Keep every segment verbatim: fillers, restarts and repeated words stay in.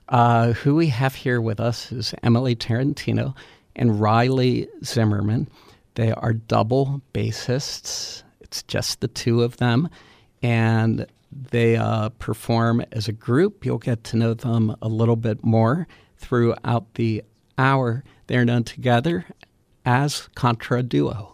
Uh, who we have here with us is Emily Tarantino and Riley Zimmerman. They are double bassists. It's just the two of them. And they uh, perform as a group. You'll get to know them a little bit more throughout the hour. They're known together as Contra Duo.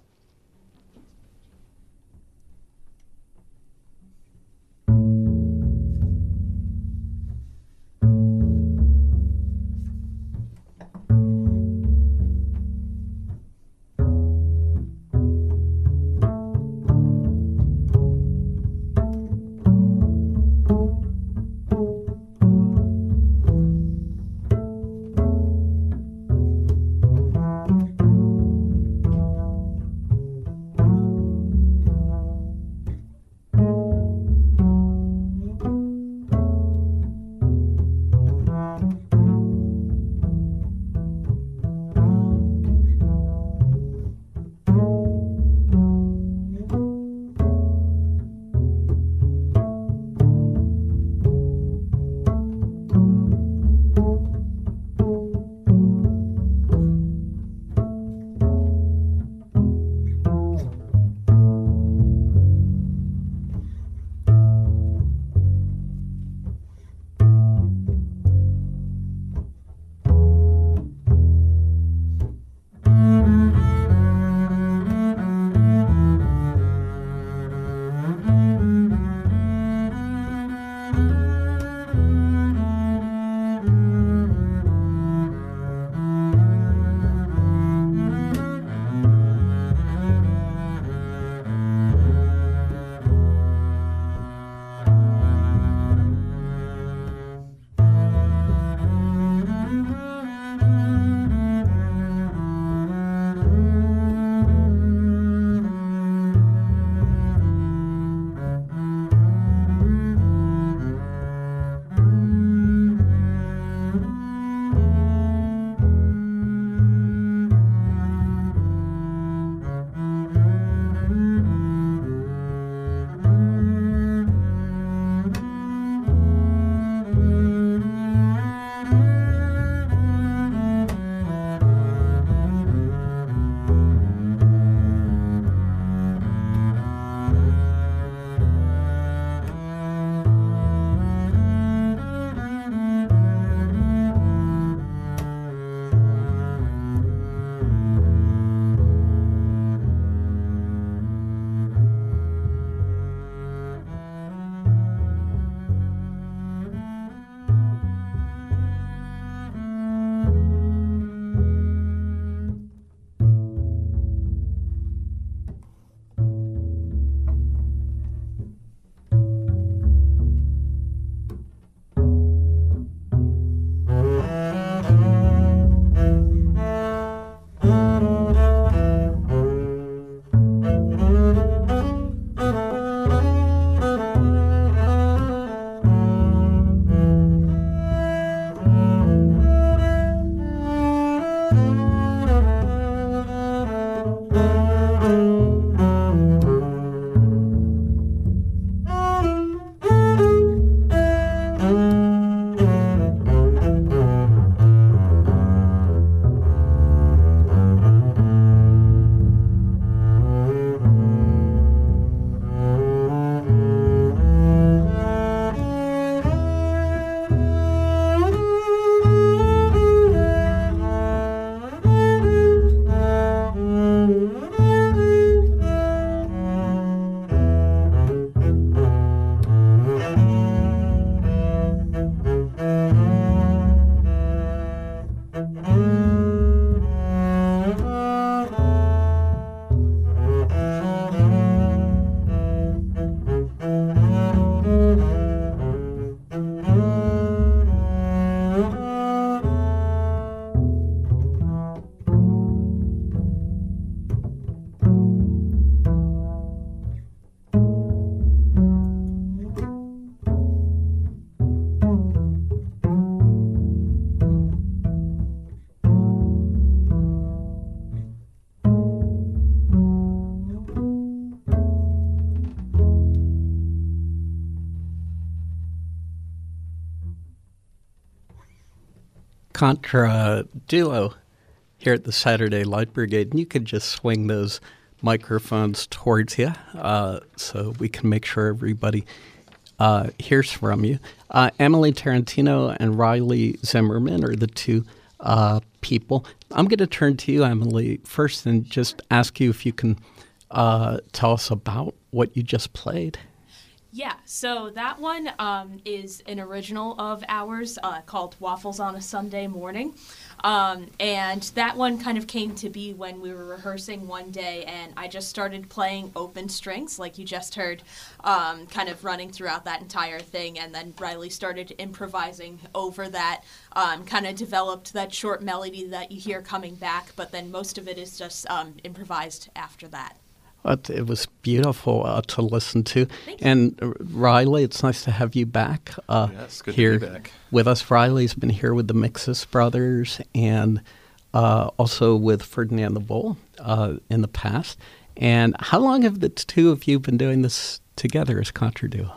Contra Duo here at the Saturday Light Brigade, and you could just swing those microphones towards you uh, so we can make sure everybody uh, hears from you. Uh, Emily Tarantino and Riley Zimmerman are the two uh, people. I'm going to turn to you, Emily, first and just ask you if you can uh, tell us about what you just played. Yeah, so that one um, is an original of ours uh, called Waffles on a Sunday Morning. Um, and that one kind of came to be when we were rehearsing one day, and I just started playing open strings, like you just heard, um, kind of running throughout that entire thing. And then Riley started improvising over that, um, kind of developed that short melody that you hear coming back, but then most of it is just um, improvised after that. But it was beautiful uh, to listen to. Thank you. And uh, Riley, it's nice to have you back uh, yes, good here to be back. with us. Riley's been here with the Mixus Brothers and uh, also with Ferdinand the Bull uh, in the past. And how long have the two of you been doing this together as Contra Duo?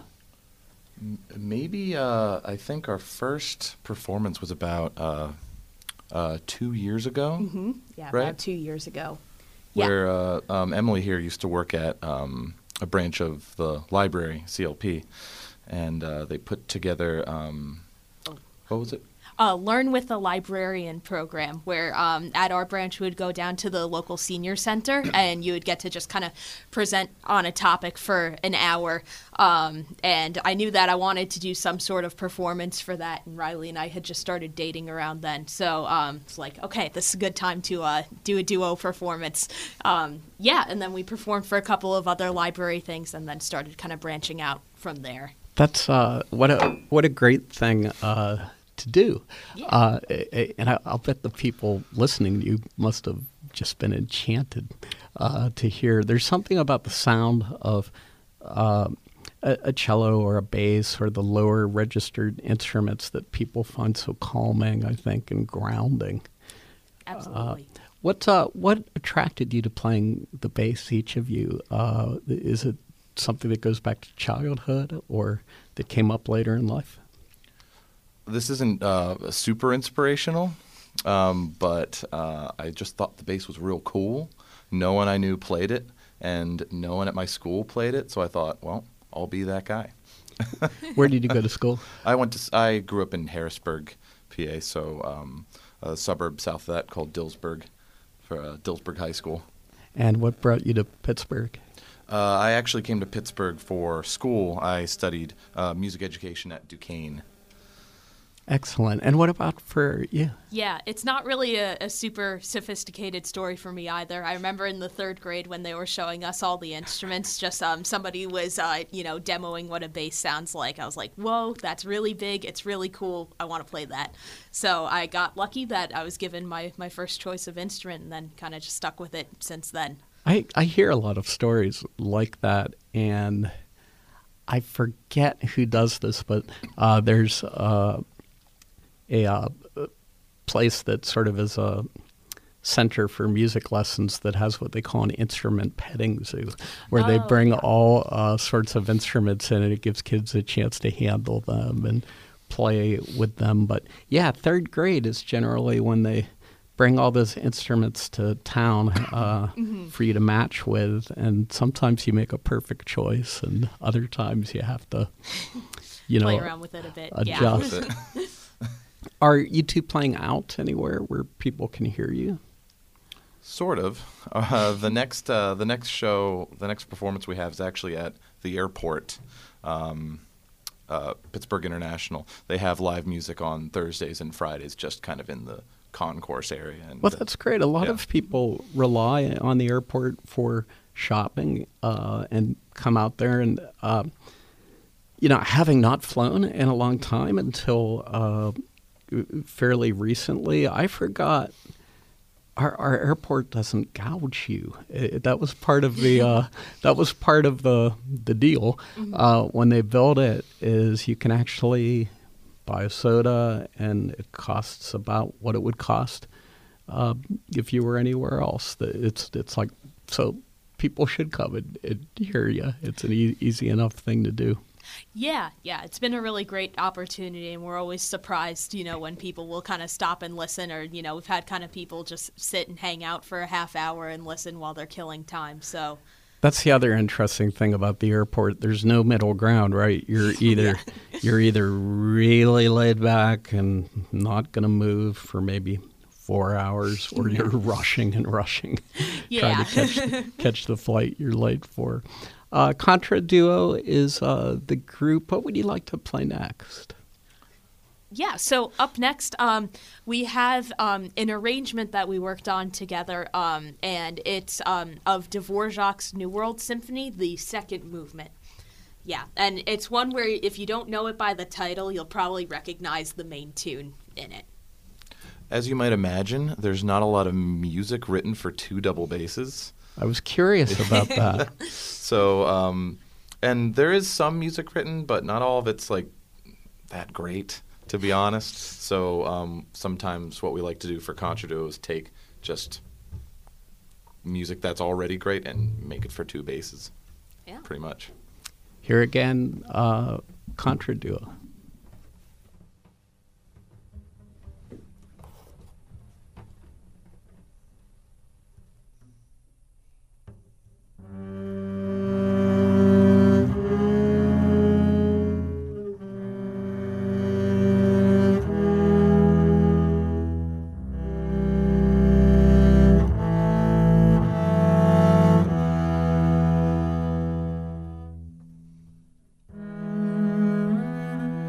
Maybe, uh, I think our first performance was about uh, uh, two years ago. Mm-hmm. Yeah, right? about two years ago. Where uh, um, Emily here used to work at um, a branch of the library, C L P, and uh, they put together, um, Oh. what was it? Uh, Learn with a Librarian program, where um, at our branch we would go down to the local senior center and you would get to just kind of present on a topic for an hour. Um, and I knew that I wanted to do some sort of performance for that, and Riley and I had just started dating around then. So um, it's like, okay, this is a good time to uh, do a duo performance. Um, yeah, and then we performed for a couple of other library things and then started kind of branching out from there. That's uh, what a what a great thing uh, to do. Yeah. Uh, and I, I'll bet the people listening to you must have just been enchanted uh, to hear. There's something about the sound of uh, a, a cello or a bass or the lower registered instruments that people find so calming, I think, and grounding. Absolutely. Uh, what uh, what attracted you to playing the bass, each of you? Uh, is it something that goes back to childhood or that came up later in life? This isn't uh, super inspirational, um, but uh, I just thought the bass was real cool. No one I knew played it, and no one at my school played it, so I thought, well, I'll be that guy. Where did you go to school? I went to. I grew up in Harrisburg, P A, so um, a suburb south of that called Dillsburg, for uh, Dillsburg High School. And what brought you to Pittsburgh? Uh, I actually came to Pittsburgh for school. I studied uh, music education at Duquesne. Excellent. And what about for you? Yeah, it's not really a, a super sophisticated story for me either. I remember in the third grade when they were showing us all the instruments, just um, somebody was, uh, you know, demoing what a bass sounds like. I was like, whoa, that's really big. It's really cool. I want to play that. So I got lucky that I was given my, my first choice of instrument and then kind of just stuck with it since then. I, I hear a lot of stories like that, and I forget who does this, but uh, there's uh, a uh, place that sort of is a center for music lessons that has what they call an instrument petting zoo, where oh, they bring yeah. all uh, sorts of instruments in, and it gives kids a chance to handle them and play with them. But yeah, third grade is generally when they bring all those instruments to town uh, mm-hmm. for you to match with, and sometimes you make a perfect choice, and other times you have to, you know, play around with it a bit. adjust. Yeah. Are you two playing out anywhere where people can hear you? Sort of. Uh, the next, uh, the next show, the next performance we have is actually at the airport, um, uh, Pittsburgh International. They have live music on Thursdays and Fridays, just kind of in the concourse area. And Well, that's great. A lot yeah. of people rely on the airport for shopping uh, and come out there. And, uh, you know, having not flown in a long time until uh, fairly recently, I forgot our, our airport doesn't gouge you. It, that was part of the uh, that was part of the the deal Mm-hmm. uh, when they built it. Is you can actually buy a soda, and it costs about what it would cost uh, if you were anywhere else. It's it's like, so people should come and, and hear you. It's an e- easy enough thing to do. Yeah, yeah, it's been a really great opportunity, and we're always surprised, you know, when people will kind of stop and listen, or, you know, we've had kind of people just sit and hang out for a half hour and listen while they're killing time, so. That's the other interesting thing about the airport. There's no middle ground, right? You're either Yeah. you're either really laid back and not going to move for maybe four hours, or you're rushing and rushing, Yeah. trying to catch, catch the flight you're late for. Uh, Contra Duo is uh, the group. What would you like to play next? Yeah, so up next, um, we have um, an arrangement that we worked on together, um, and it's um, of Dvorak's New World Symphony, the second movement. Yeah, and it's one where if you don't know it by the title, you'll probably recognize the main tune in it. As you might imagine, there's not a lot of music written for two double basses. I was curious about that. So, um, and there is some music written, but not all of it's like that great, to be honest. So um, sometimes what we like to do for Contra Duo is take just music that's already great and make it for two basses, Yeah. pretty much. Here again, uh, Contra Duo. Thank you.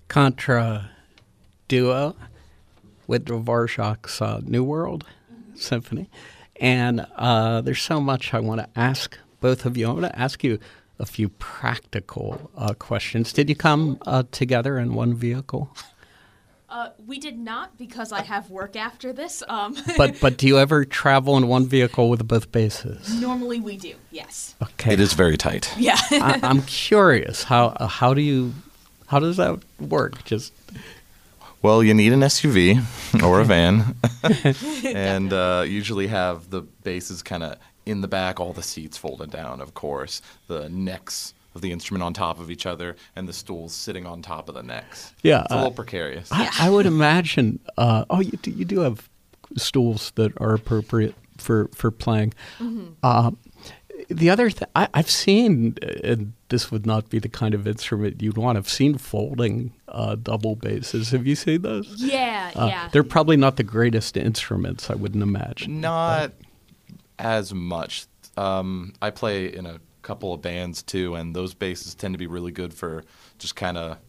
contra duo with Dvorak's uh, New World Symphony. And uh, there's so much I want to ask both of you. I want to ask you a few practical uh, questions. Did you come uh, together in one vehicle? Uh, we did not because I have work after this. Um, But but do you ever travel in one vehicle with both basses? normally we do, yes. Okay. It is very tight. Yeah. I, I'm curious. How uh, how do you how does that work? Just Well, you need an S U V or a van, and uh, usually have the basses kind of in the back, all the seats folded down, of course, the necks of the instrument on top of each other, and the stools sitting on top of the necks. Yeah, It's a uh, little precarious. I, I would imagine. Uh, oh, you do, you do have stools that are appropriate for for playing. Uh, the other thing I've seen, and this would not be the kind of instrument you'd want. I've seen folding uh, double basses. Have you seen those? Yeah, Uh, yeah. They're probably not the greatest instruments, I wouldn't imagine. Not as much. Um, I play in a couple of bands too, and those basses tend to be really good for just kind of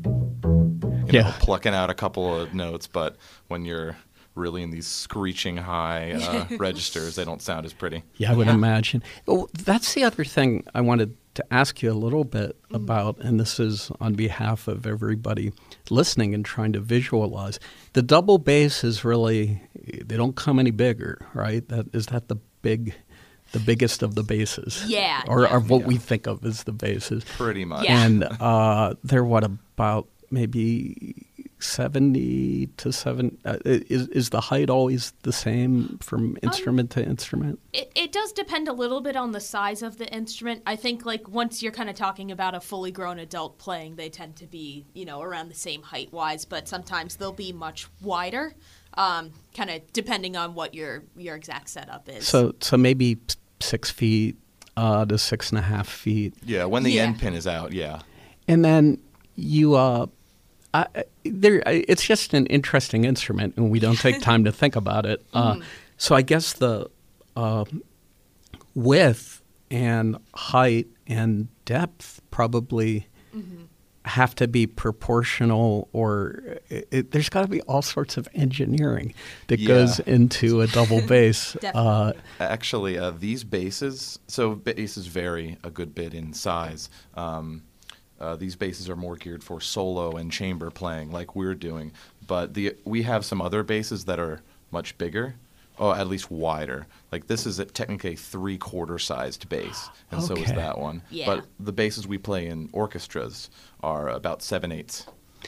you Yeah. know, plucking out a couple of notes. But when you're really in these screeching high uh, registers, they don't sound as pretty. Yeah, I would Yeah. imagine. Oh, that's the other thing I wanted to ask you a little bit about, and this is on behalf of everybody listening and trying to visualize. The double bass is really, they don't come any bigger, right? That is that the big, the biggest of the basses? Yeah, Or, yeah. or what Yeah. we think of as the basses. Pretty much. Yeah. And uh, they're what, about maybe seventy to seven? Uh, is, is the height always the same from instrument to instrument? It, it does depend a little bit on the size of the instrument. I think, like, once you're kind of talking about a fully grown adult playing, they tend to be, you know, around the same height-wise, but sometimes they'll be much wider, um, kind of depending on what your your exact setup is. So, so maybe six feet uh, to six and a half feet, Yeah, when the Yeah. end pin is out, yeah. and then you. Uh, I, I- there, I- it's just an interesting instrument, and we don't take time to think about it. Uh, So, I guess the uh, width and height and depth probably have to be proportional, or it, it, there's got to be all sorts of engineering that Yeah. goes into a double bass. uh, Definitely. Actually, uh, these basses, so basses vary a good bit in size. Um, uh, these basses are more geared for solo and chamber playing, like we're doing. But the we have some other basses that are much bigger, or at least wider. Like this is a, technically a three-quarter sized bass, and so is Okay. that one. Yeah. But the basses we play in orchestras are about seven-eighths.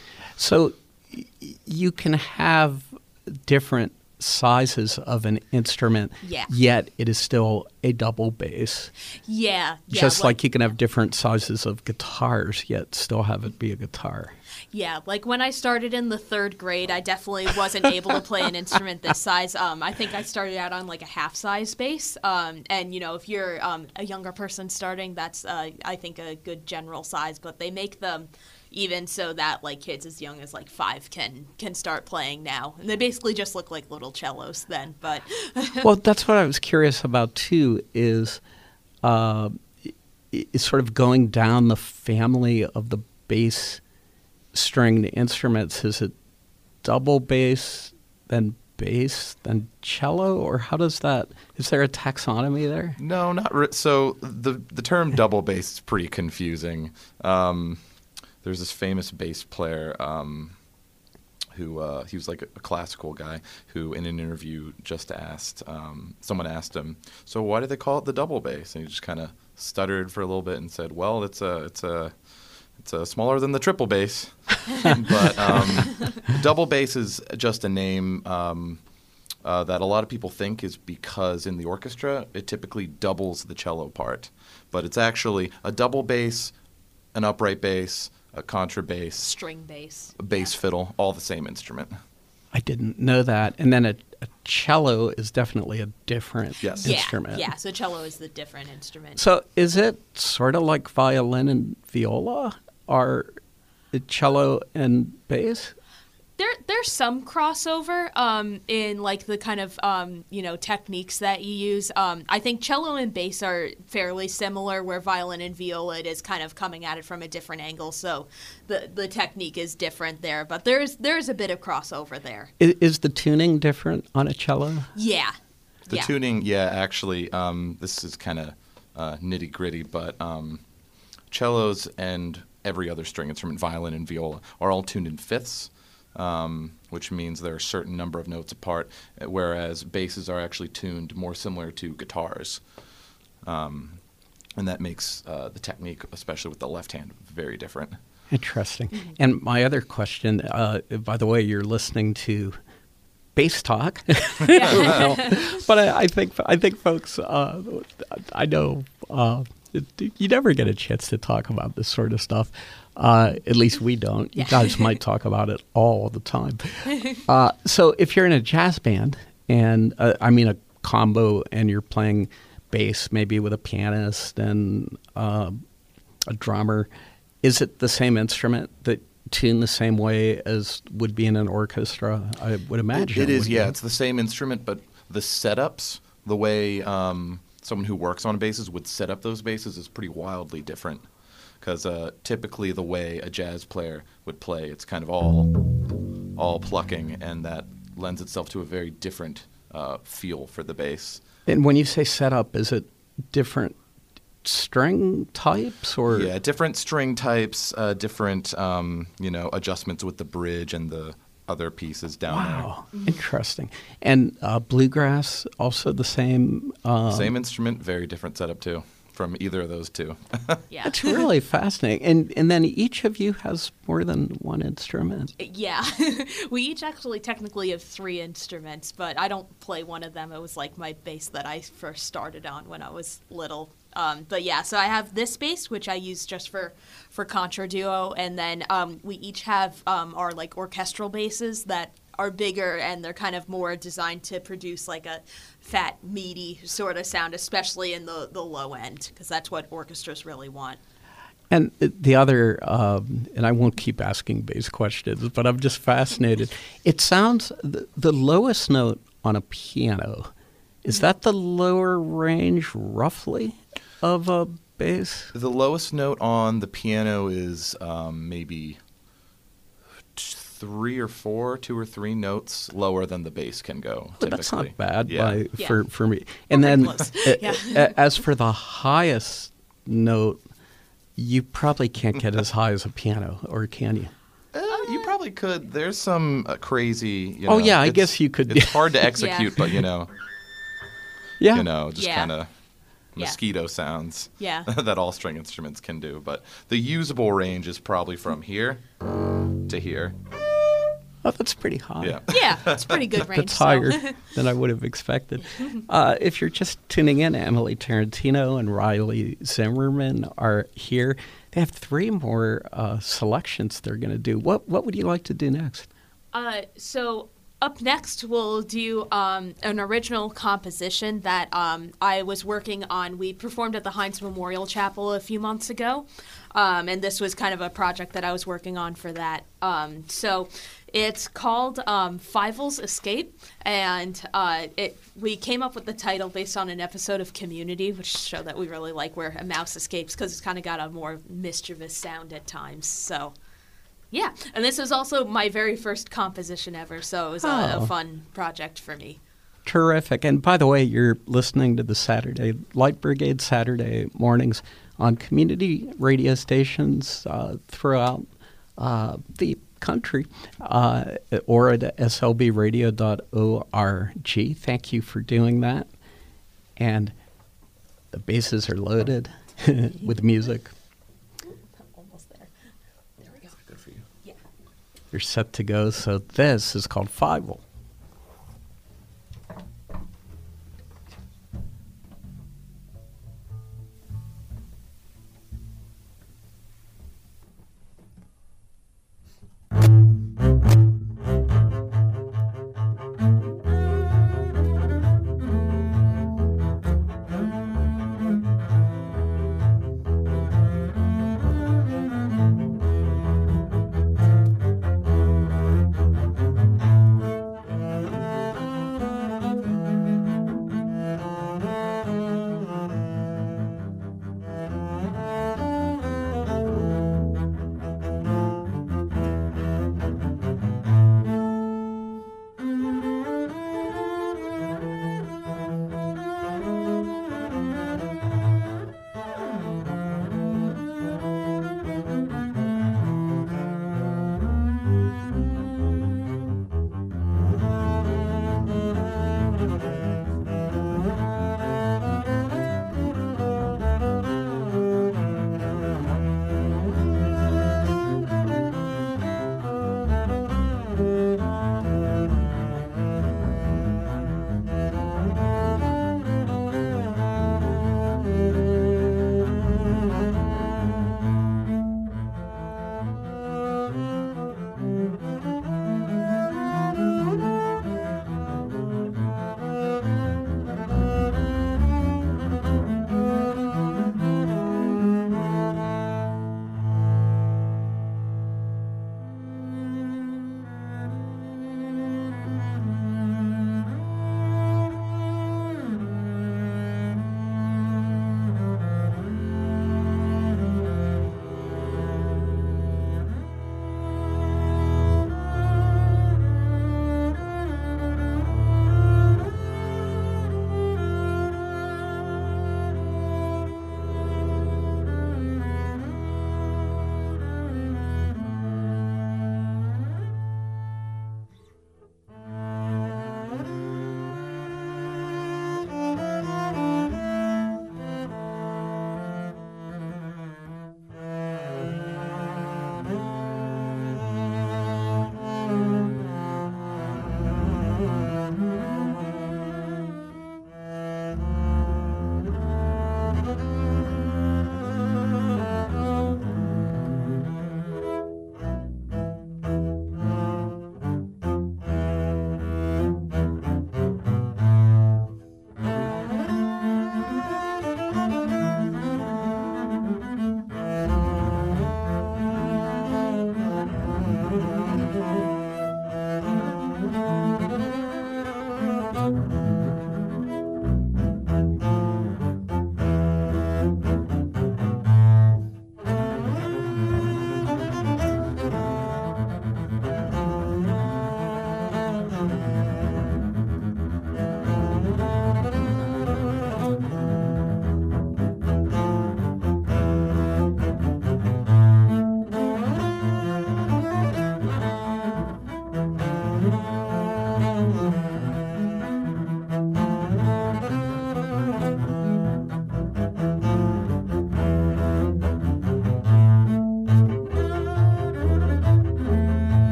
So y- you can have different sizes of an instrument, Yeah. yet it is still a double bass. yeah, yeah. Just like you can have different sizes of guitars, yet still have it be a guitar. Yeah, like when I started in the third grade, I definitely wasn't able to play an instrument this size. Um, I think I started out on like a half-size bass. Um, and, you know, if you're um, a younger person starting, that's, uh, I think, a good general size. But they make them even so that, like, kids as young as, like, five can can start playing now. And they basically just look like little cellos then. But, Well, that's what I was curious about too. Is uh, i- is sort of going down the family of the bass stringed instruments. Is it double bass, then bass, then cello, or how does that? Is there a taxonomy there? No, not re- so. The the term double bass is pretty confusing. Um, there's this famous bass player um, who uh, he was like a, a classical guy who, in an interview, just asked um, someone asked him, "So why do they call it the double bass?" And he just kind of stuttered for a little bit and said, "Well, it's a it's a it's a smaller than the triple bass." But um, double bass is just a name. Um, Uh, that a lot of people think is because in the orchestra it typically doubles the cello part, but it's actually a double bass, an upright bass, a contrabass, string bass. a bass fiddle, all the same instrument. I didn't know that. And then a, a cello is definitely a different Yes. instrument. Yeah, yeah, so cello is the different instrument. So is it sort of like violin and viola? Are it cello and bass? There, there's some crossover um, in like the kind of um, you know techniques that you use. Um, I think cello and bass are fairly similar, where violin and viola it is kind of coming at it from a different angle. So the the technique is different there, but there's there's a bit of crossover there. Is, is the tuning different on a cello? Yeah. The yeah. tuning, yeah, actually, um, this is kind of uh, nitty gritty, but um, cellos and every other string instrument, violin and viola, are all tuned in fifths. Um, which means there are a certain number of notes apart, whereas basses are actually tuned more similar to guitars. Um, and that makes uh, the technique, especially with the left hand, very different. Interesting. Mm-hmm. And my other question, uh, by the way, you're listening to Bass Talk. Well, but I, I think I think folks, uh, I know uh, you never get a chance to talk about this sort of stuff. Uh, at least we don't. Yeah. You guys might talk about it all the time. Uh, so if you're in a jazz band, and uh, I mean a combo, and you're playing bass maybe with a pianist and uh, a drummer, is it the same instrument that tuned the same way as would be in an orchestra? I would imagine. It, it is, would yeah. be. It's the same instrument, but the setups, the way um, someone who works on basses would set up those basses is pretty wildly different. Because uh, typically the way a jazz player would play, it's kind of all all plucking, and that lends itself to a very different uh, feel for the bass. And when you say setup, is it different string types, or Yeah, different string types, uh, different um, you know adjustments with the bridge and the other pieces down wow, interesting. And uh, bluegrass, also the same. Uh, there. Same instrument, very different setup too. From either of those two. Yeah. That's really fascinating. And and then each of you has more than one instrument. Yeah. We each actually technically have three instruments, but I don't play one of them. It was like my bass that I first started on when I was little. Um, but yeah, so I have this bass, which I use just for, for contra duo, and then um, we each have um, our like orchestral basses that are bigger, and they're kind of more designed to produce like a fat, meaty sort of sound, especially in the, the low end, because that's what orchestras really want. And the other, um, and I won't keep asking bass questions, but I'm just fascinated. It sounds, the, the lowest note on a piano, is that the lower range roughly of a bass? The lowest note on the piano is um, maybe three or four, two or three notes lower than the bass can go. But that's not bad yeah. by, Yeah. for, for me. And then close. a- Yeah. a- as for the highest note, you probably can't get as high as a piano, or can you? Uh, you probably could. There's some uh, crazy. You Oh, know, yeah, I it's- guess you could. It's hard to execute, Yeah. but you know, Yeah. you know, just Yeah. kind of Yeah. mosquito sounds Yeah. that all string instruments can do. But the usable range is probably from here to here. Oh, that's pretty high. Yeah. Yeah, it's pretty good range. That's so. higher than I would have expected. Uh, if you're just tuning in, Emily Tarantino and Riley Zimmerman are here. They have three more uh, selections they're going to do. What What would you like to do next? Uh, so up next, we'll do um, an original composition that um, I was working on. We performed at the Heinz Memorial Chapel a few months ago, um, and this was kind of a project that I was working on for that. Um, so it's called um, Fievel's Escape, and uh, it we came up with the title based on an episode of Community, which showed that we really like where a mouse escapes because it's kind of got a more mischievous sound at times. So. Yeah, and this was also my very first composition ever, so it was a, Oh. a fun project for me. Terrific. And by the way, you're listening to the Saturday Light Brigade Saturday mornings on community radio stations uh, throughout uh, the country, uh, or at S L B radio dot org. Thank you for doing that. And the bases are loaded with music. Almost there. There we go. Good for you. Yeah. You're set to go. So this is called Fievel.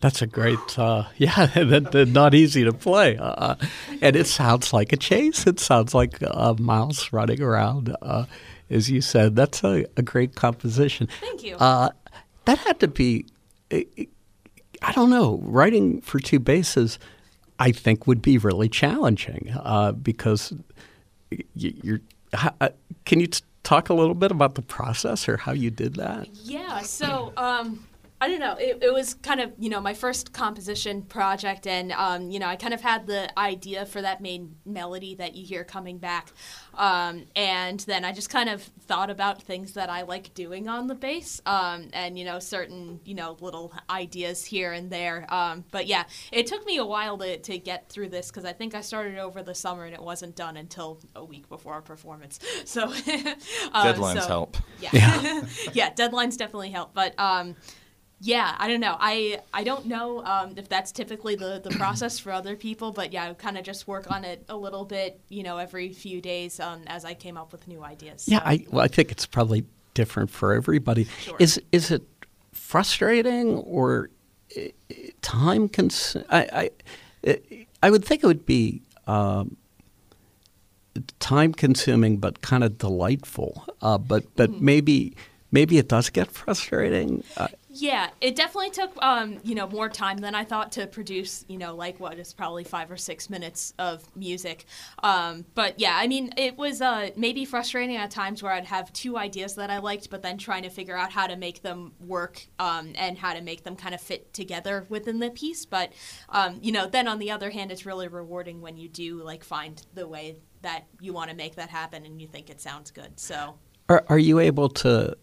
That's a great, uh, yeah, that, that not easy to play. Uh, and it sounds like a chase. It sounds like a mouse running around. Uh, as you said, that's a, a great composition. Thank you. Uh, that had to be, I don't know, writing for two basses, I think would be really challenging uh, because you're, uh, can you t- talk a little bit about the process or how you did that? Yeah, so um, I don't know. It, it was kind of, you know, my first composition project, and, um, you know, I kind of had the idea for that main melody that you hear coming back. Um, and then I just kind of thought about things that I like doing on the bass, um, and, you know, certain, you know, little ideas here and there. Um, but, yeah, it took me a while to, to get through this because I think I started over the summer and it wasn't done until a week before our performance. So um, Deadlines so, help. Yeah, Yeah. yeah, deadlines definitely help. But, um, yeah, I don't know. I I don't know um, if that's typically the, the process for other people, but yeah, I kind of just work on it a little bit, you know, every few days um, as I came up with new ideas. Yeah, So. I well, I think it's probably different for everybody. Sure. Is is it frustrating or uh, time cons? I I I would think it would be um, time consuming, but kind of delightful. Uh, but but Mm-hmm. maybe maybe it does get frustrating. Uh, Yeah, it definitely took, um, you know, more time than I thought to produce, you know, like what is probably five or six minutes of music. Um, but yeah, I mean, it was uh, maybe frustrating at times where I'd have two ideas that I liked, but then trying to figure out how to make them work um, and how to make them kind of fit together within the piece. But, um, you know, then on the other hand, it's really rewarding when you do, like, find the way that you want to make that happen and you think it sounds good. So, are are you able to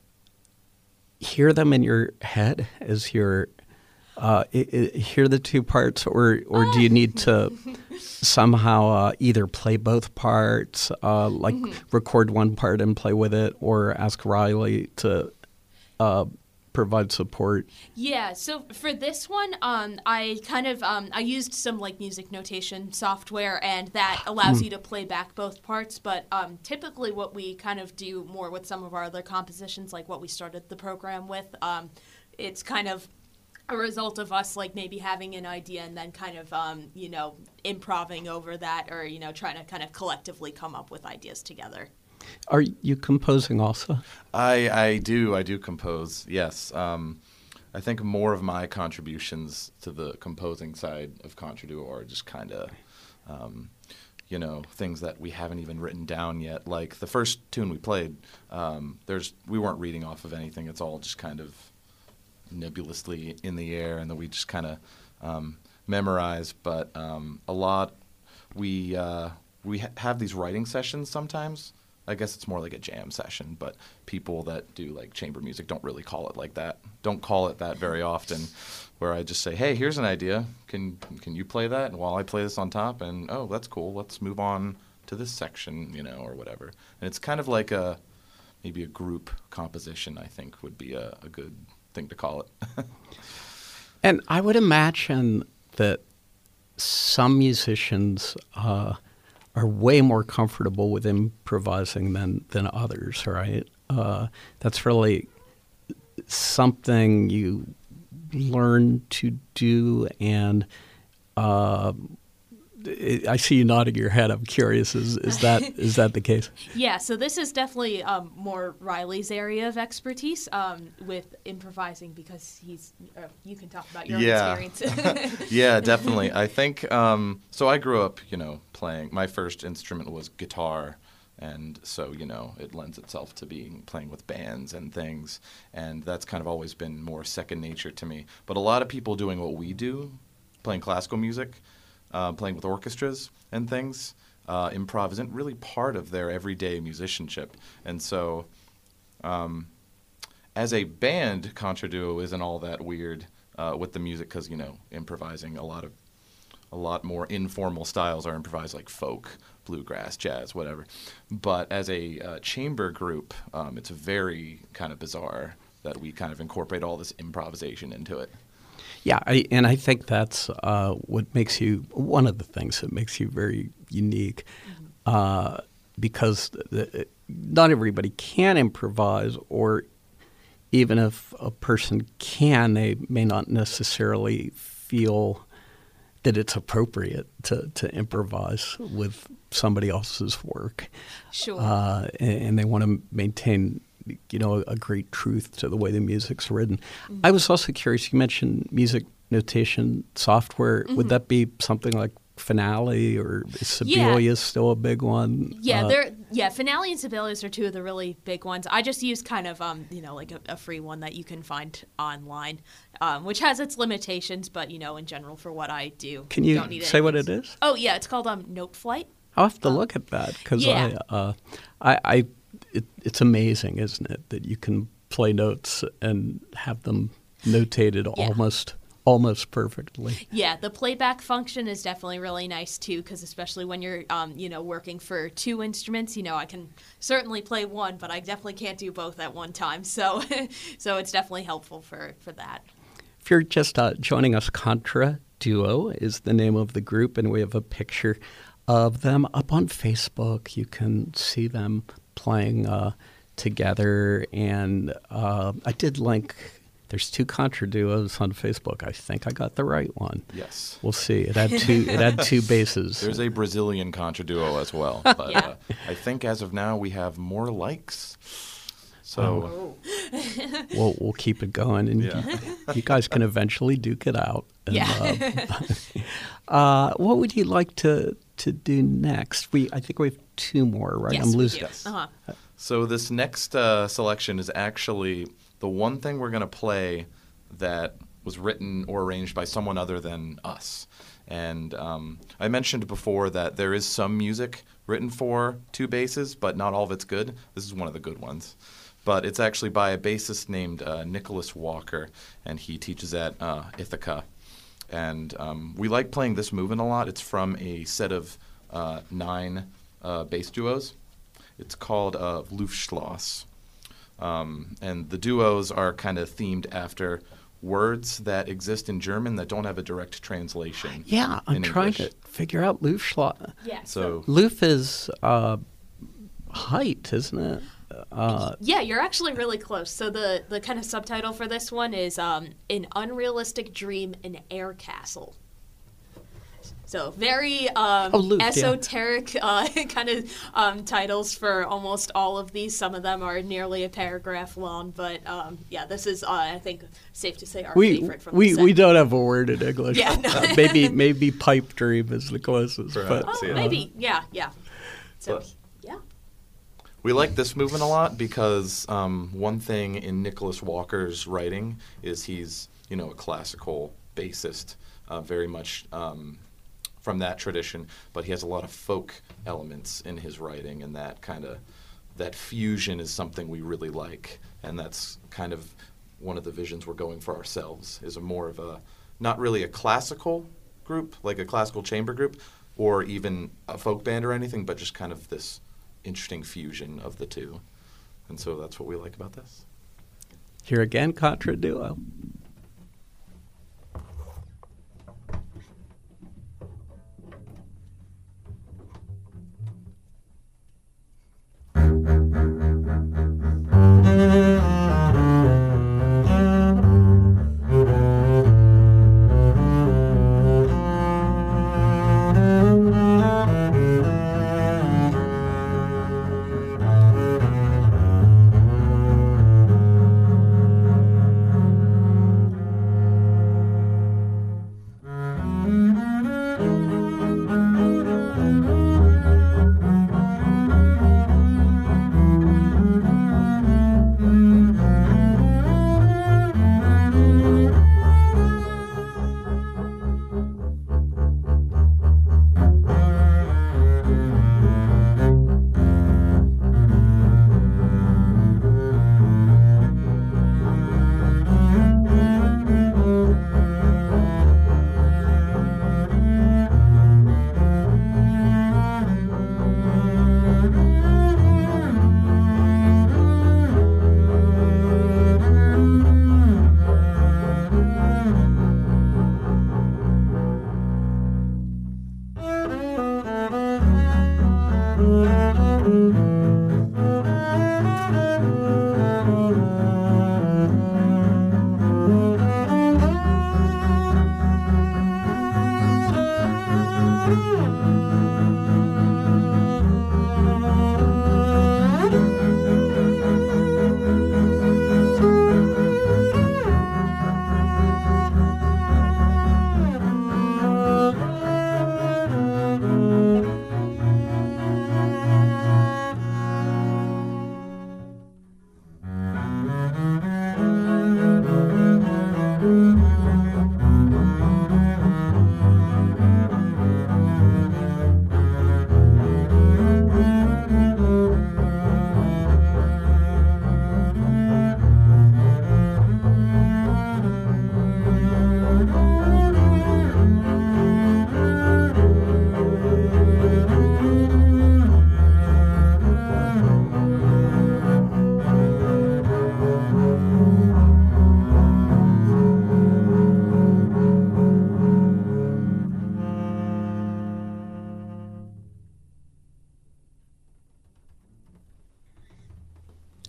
hear them in your head as you're uh, I- I- hear the two parts, or or do you need to somehow uh, either play both parts, uh, like Mm-hmm. record one part and play with it, or ask Riley to uh, provide support? Yeah, so for this one, um, I kind of um, I used some like music notation software, and that allows you to play back both parts. But um, typically, what we kind of do more with some of our other compositions, like what we started the program with, um, it's kind of a result of us like maybe having an idea and then kind of um, you know improving over that, or you know trying to kind of collectively come up with ideas together. Are you composing also? I, I do. I do compose, yes. Um, I think more of my contributions to the composing side of Contra Duo are just kind of, um, you know, things that we haven't even written down yet. Like the first tune we played, um, there's we weren't reading off of anything. It's all just kind of nebulously in the air, and then we just kind of um, memorize. But um, a lot, we, uh, we ha- have these writing sessions sometimes. I guess it's more like a jam session, but people that do like chamber music don't really call it like that. Don't call it that very often, where I just say, hey, here's an idea. Can can you play that? And while I play this on top, and oh, that's cool. Let's move on to this section, you know, or whatever. And it's kind of like a, maybe a group composition, I think would be a, a good thing to call it. And I would imagine that some musicians uh, are way more comfortable with improvising than, than others, right? Uh, that's really something you learn to do, and uh, I see you nodding your head. I'm curious, is, is that is that the case? Yeah, so this is definitely um, more Riley's area of expertise um, with improvising, because he's. Uh, you can talk about your Yeah. own experience. Yeah, definitely. I think um, so. I grew up, you know, playing. My first instrument was guitar, and so you know, it lends itself to being playing with bands and things, and that's kind of always been more second nature to me. But a lot of people doing what we do, playing classical music, uh, playing with orchestras and things, uh, improv isn't really part of their everyday musicianship, and so. Um, as a band, Contra Duo isn't all that weird uh, with the music, because you know, improvising a lot of a lot more informal styles are improvised, like folk, bluegrass, jazz, whatever. But as a uh, chamber group, um, it's very kind of bizarre that we kind of incorporate all this improvisation into it. Yeah, I, and I think that's uh, what makes you, one of the things that makes you very unique, uh, because the, not everybody can improvise, or even if a person can, they may not necessarily feel that it's appropriate to, to improvise with somebody else's work. Sure. Uh, and, and they want to maintain, you know, a, a great truth to the way the music's written. Mm-hmm. I was also curious, you mentioned music notation software. Mm-hmm. Would that be something like Finale, or is Sibelius yeah. still a big one? Yeah, uh, they're yeah. Finale and Sibelius are two of the really big ones. I just use kind of um, you know, like a, a free one that you can find online, um, which has its limitations, but you know, in general, for what I do, can you don't need say what anything. it is? Oh yeah, it's called um, Noteflight. I'll have to um, look at that because yeah. I, uh, I, I it, it's amazing, isn't it, that you can play notes and have them notated yeah. almost. Almost perfectly. Yeah, the playback function is definitely really nice too, because especially when you're, um, you know, working for two instruments, you know, I can certainly play one, but I definitely can't do both at one time. So, so it's definitely helpful for, for that. If you're just uh, joining us, Contra Duo is the name of the group, and we have a picture of them up on Facebook. You can see them playing uh, together, and uh, I did link. There's two Contra Duos on Facebook. I think I got the right one. Yes. We'll see. It had two. It had two basses. There's a Brazilian Contra Duo as well. But yeah. uh, I think as of now we have more likes. So oh. we'll we'll keep it going, and yeah. you, you guys can eventually duke it out. And, yeah. uh, uh, what would you like to to do next? We I think we have two more, right? Yes, I'm we losing. do. Yes. Uh-huh. So this next uh, selection is actually the one thing we're going to play that was written or arranged by someone other than us. And um, I mentioned before that there is some music written for two basses, but not all of it's good. This is one of the good ones. But it's actually by a bassist named uh, Nicholas Walker, and he teaches at uh, Ithaca. And um, we like playing this movement a lot. It's from a set of uh, nine uh, bass duos. It's called uh, Luftschloss. Um, and the duos are kind of themed after words that exist in German that don't have a direct translation. Yeah, I'm trying English. to figure out Luftschloss. Yeah. So, Luf is uh, height, isn't it? Uh, yeah, you're actually really close. So the, the kind of subtitle for this one is um, An Unrealistic Dream in Air Castle. So very um, oh, Luke, esoteric yeah. uh, kind of um, titles for almost all of these. Some of them are nearly a paragraph long, but um, yeah, this is uh, I think safe to say our we, favorite from we the set. we don't have a word in English. Yeah, no. uh, maybe maybe pipe dream is the closest. Perhaps, but, Oh, yeah. maybe, yeah, yeah. So But- yeah, we like this movement a lot because um, one thing in Nicholas Walker's writing is he's, you know, a classical bassist, uh, very much um, from that tradition, but he has a lot of folk elements in his writing, and that kind of that fusion is something we really like, and that's kind of one of the visions we're going for ourselves, is a more of a, not really a classical group, like a classical chamber group, or even a folk band or anything, but just kind of this interesting fusion of the two. And so that's what we like about this. Here again, Contra Duo.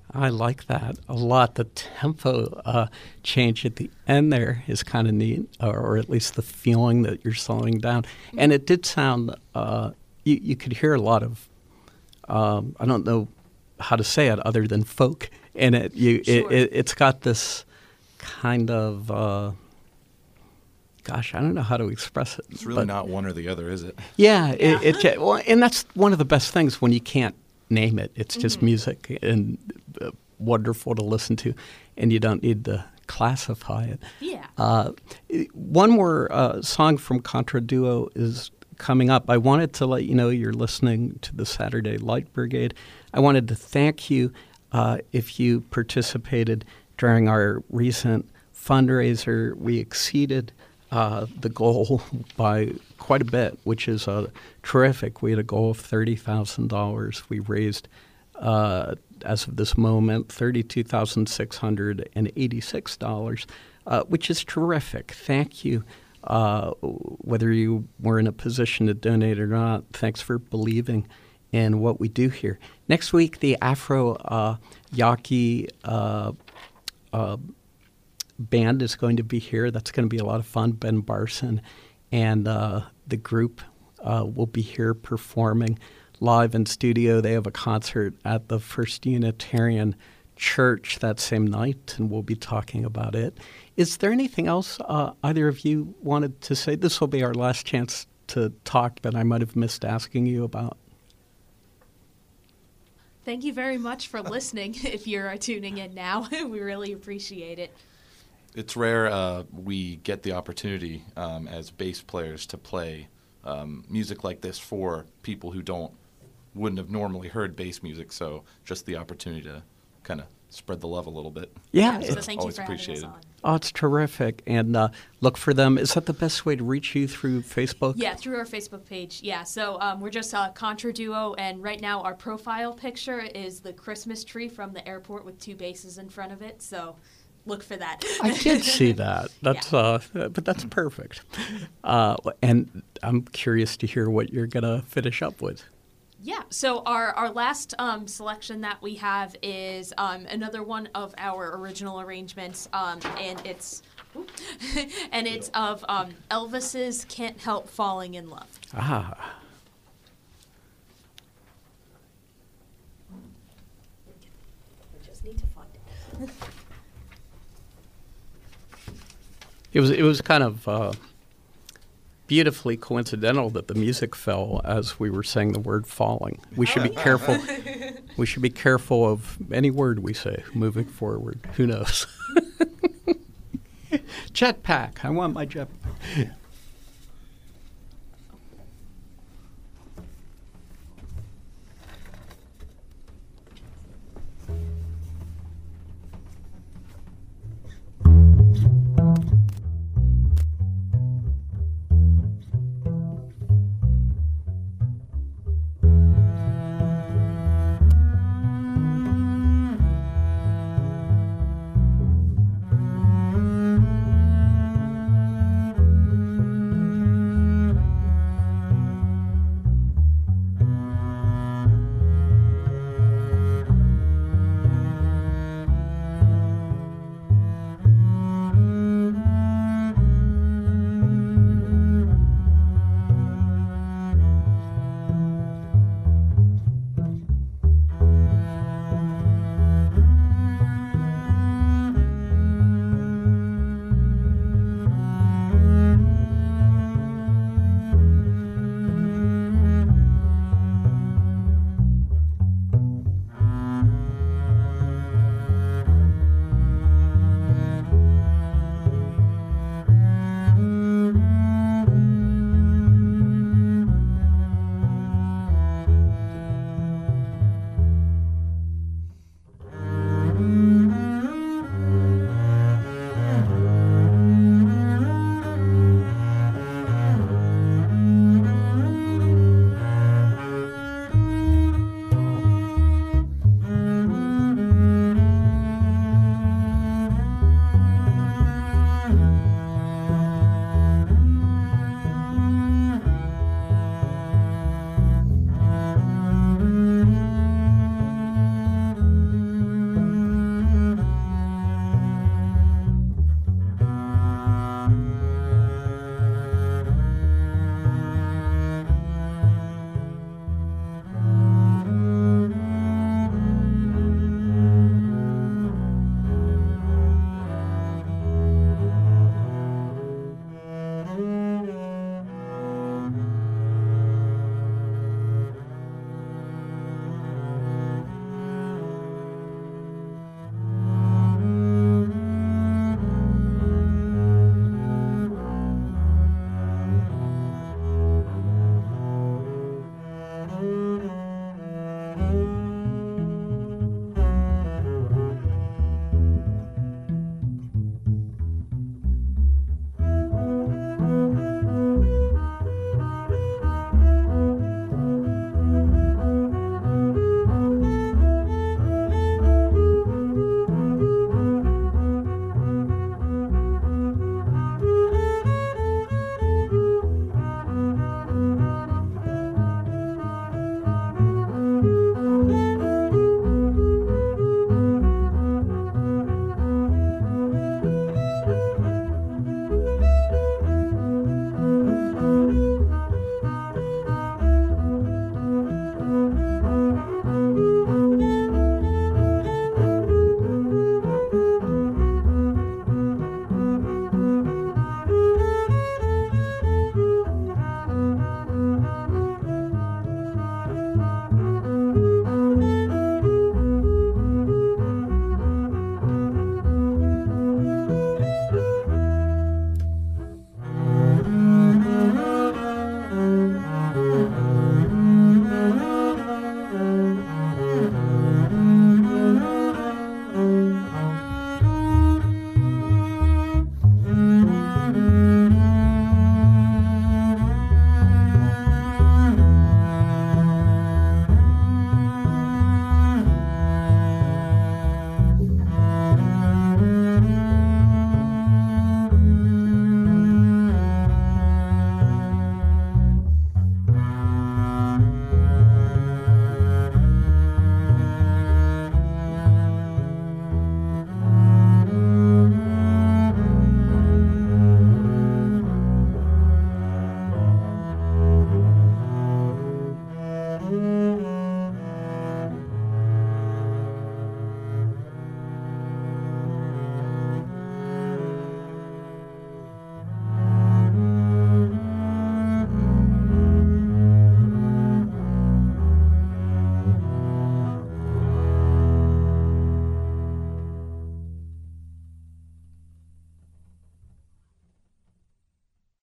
I like that a lot. The tempo uh, change at the end there is kind of neat, or, or at least the feeling that you're slowing down. And it did sound, uh, you, you could hear a lot of, um, I don't know how to say it other than folk in it. You, Sure. it, it it's got this kind of, uh, gosh, I don't know how to express it. It's really but not one or the other, is it? Yeah, Yeah. It, it, well, and that's one of the best things when you can't name it. It's just Mhm. music and uh, wonderful to listen to, and you don't need to classify it. Yeah. Uh, one more uh, song from Contra Duo is coming up. I wanted to let you know you're listening to the Saturday Light Brigade. I wanted to thank you uh, if you participated during our recent fundraiser. We exceeded uh, the goal by quite a bit, which is uh, terrific. We had a goal of thirty thousand dollars. We raised, uh, as of this moment, thirty-two thousand six hundred eighty-six dollars, uh, which is terrific. Thank you. Uh, whether you were in a position to donate or not, thanks for believing in what we do here. Next week, the Afro uh, Yaqui uh, uh, band is going to be here. That's going to be a lot of fun. Ben Barson and uh, the group uh, will be here performing live in studio. They have a concert at the First Unitarian Church that same night, and we'll be talking about it. Is there anything else uh, either of you wanted to say? This will be our last chance to talk, but I might have missed asking you about. Thank you very much for listening. If you're uh, tuning in now, we really appreciate it. It's rare uh, we get the opportunity um, as bass players to play um, music like this for people who don't wouldn't have normally heard bass music. So just the opportunity to kind of spread the love a little bit. Yeah, So it's, thank you always for having us appreciated. on. oh, it's terrific. And uh, look for them. Is that the best way to reach you, through Facebook? Yeah, through our Facebook page. Yeah, so um, we're just a Contra Duo, and right now our profile picture is the Christmas tree from the airport with two bases in front of it. So look for that. I did see that. That's uh, but that's perfect. Uh, and I'm curious to hear what you're gonna finish up with. Yeah, so our, our last um, selection that we have is um, another one of our original arrangements, um, and it's and it's of um, Elvis's "Can't Help Falling in Love." Ah, We just need to find it. it was it was kind of uh, beautifully coincidental that the music fell as we were saying the word "falling." We should be careful. We should be careful of any word we say moving forward. Who knows? Jetpack. I want my jetpack.